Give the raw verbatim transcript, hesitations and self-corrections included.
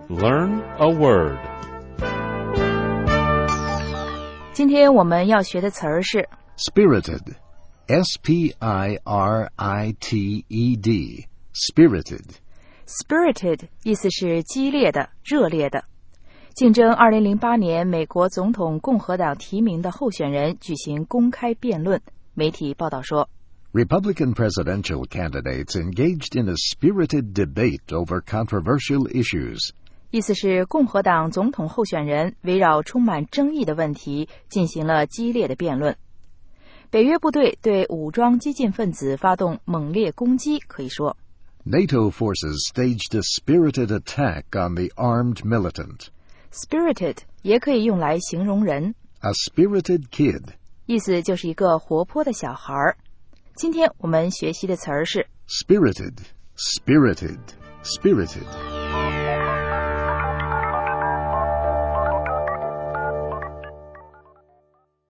Learn a word. 今天我们要学的词儿是 Spirited. S P I R I T E D. Spirited. Spirited 意思是激烈的、热烈的。竞争二零零八年美国总统共和党提名的候选人举行公开辩论。媒体报道说 Republican presidential candidates engaged in a spirited debate over controversial issues. 意思是共和党总统候选人围绕充满争议的问题进行了激烈的辩论。北约部队对武装激进分子发动猛烈攻击，可以说 NATO forces staged a spirited attack on the armed militant. Spirited 也可以用来形容人， A spirited kid. 意思就是一个活泼的小孩。今天我们学习的词儿是 Spirited, spirited, spirited.